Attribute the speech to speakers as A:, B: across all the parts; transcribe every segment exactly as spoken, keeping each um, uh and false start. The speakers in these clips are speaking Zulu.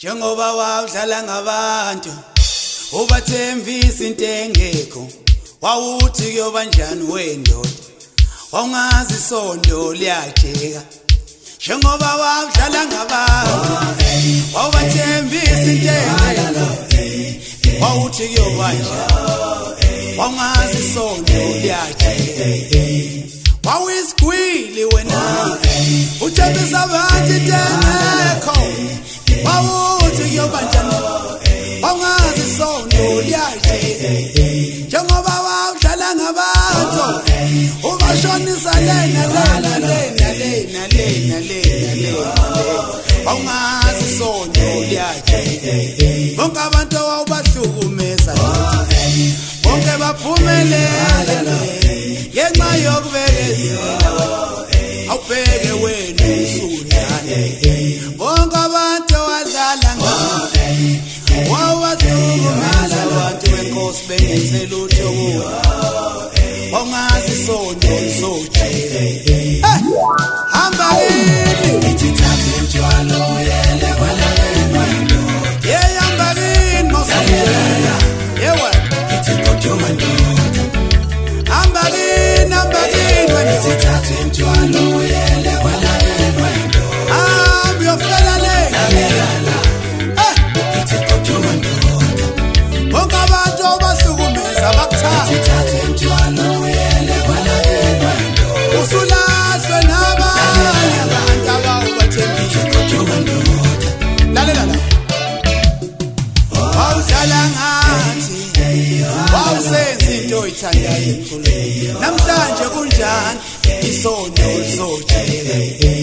A: Njengoba wawudlala ngabantu ubathembisa into engekho wawuthi kuyoba njani wendoda wawungazi isondo liyajeka njengoba wawudlala ngabantu wawubathembisa into engekho wawuthi kuyoba njani wawungazi isondo liyajeka wawisigwili wena uthembisa abantu into engekho wawuthi kuyoba njani wawungazi isondo liyajeka njengoba wawudlala ngabantu ubashonisa lena lena lena lena lena lena wawungazi isondo liyajeka bonke abantu wawubahlukumeza bonke baphumelele ngenxa yokubekezela awubheke wena usundane bonke abantu wadlala ngabo wawahlukumeza abantu benkosi bengenzela utho kuwo wawungazi isondo lizojeka hamba yini ngithathe umthwalo uyele kwalalelwa indoda yeah hamba yini mosiyela yewe ngithi kodwa ndoda hamba yini hamba yini wena ngithathe umthwalo uyele kwalalelwa indoda ah uyofela lela ngithi kodwa ndoda bonke abantu obahlukumeza bakuthatha ngithathe umthwalo uyele kwalalelwa indoda usulahlwe nabanye abantu abawubathembile kodwa ndoda lalela la wawudlala ngathi wawusenza into oyithandayo emculweni namhlanje kunjani isondo lizojeka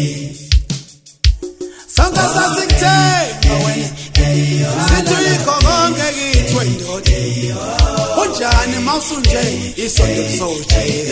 A: sonke sasikuthenga wena sithi yikho konke kithi wendoda kunjani mawusunje isondo lizojeka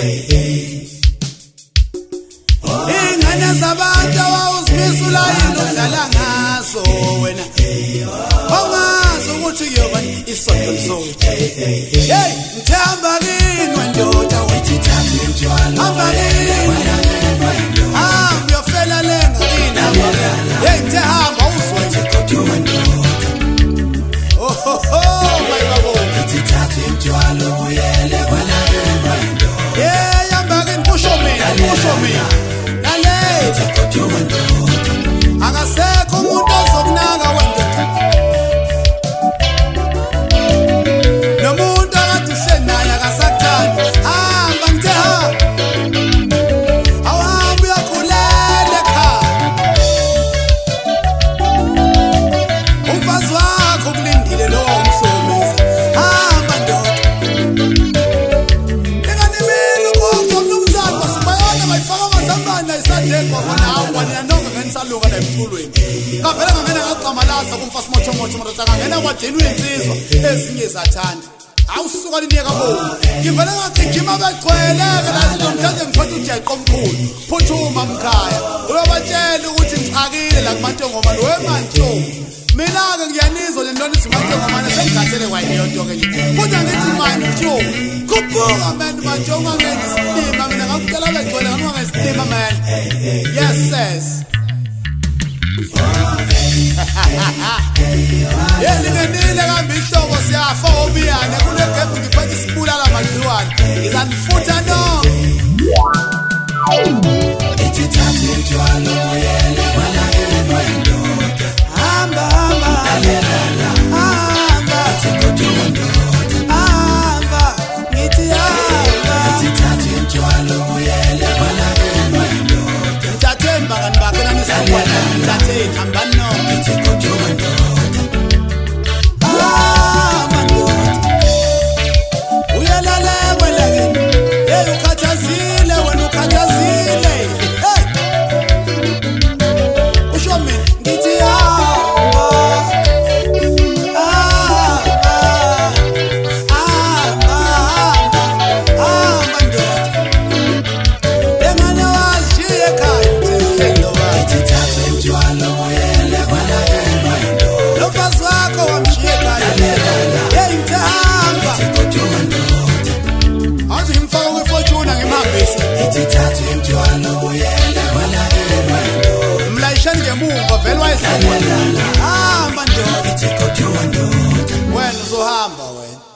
A: ingane zabantu awuzibisula yini udlala ngazo wena awungazi ukuthi kuyoba isondo lizojeka hey ngithamba kini wendoda wethithathe umthwalo hamba kini ah uyofela lenga kini hey ngithe hamba uzwe kodwa wendoda oh ho ho my babo ngithithathe umthwalo uyele kwalalelwa indoda yeah hamba kini kusho mina kusho mina akasekho umuntu ozokunaka wendoda nomuntu akade usenaye akasakuthanda hamba ngithe hamba awuhambe uyakhulela ekhaya umfazi wakho kulindile lowo umhlomeza hamba ndoda enganimile ukho mnumzane basibayona bayifaka amazambane ayisandeko bona awubona nonke ngenisaluka la emculweni ngavela ngangena ngaqamalasa kumfasi mocho mocho mara ngangena kwadeni uyinsizwa ezinye zathanda awusuka liniyeka bona ngivela ngagijima begcweleke la sizomthatha ngiphathe ujeqo omkhulu phuthuma mkhaya uyobatshela ukuthi ngixakile la kumantongoma lo wemanto mina ke ngiyanizwa le nto nithi mantongoma sengigathele kwayileyo nto ke nje kodwa ngithi manto kubuka man mantongoma ngesilima mina ngakutela begcwele ngama ngesilima man yes sis yeah lingenile kambe ihlobo siyafa obiyane kule game ngiphathe isibulala magciwane ngizanifutha no ngithathe umthwalo uyele kwalalelwa indoda hamba hamba hamba kodwa ndoda hamba ngithi hamba ngithathe umthwalo uyele kwalalelwa indoda ngithathe mbakani bakhe namisakwana ngithathe hamba no ngithi kodwa ndoda hamba ndoda uyalala kwelakini hey ukhathazile wena ukhathazile hey usho mina ngithi hamba hamba hamba hamba ndoda engane washiye ekhaya uthelo ngithathe umthwalo uyele kwalalelwa indoda lo mfazi wakho wamshiya ekhaya hey ngithe hamba kodwa ndoda athi ngimfaka kwifortuna ngimhambisa ngithathe umthwalo uyele kwalalelwa indoda mlayishani ngemuva vele wayedlala hamba ndoda hamba wena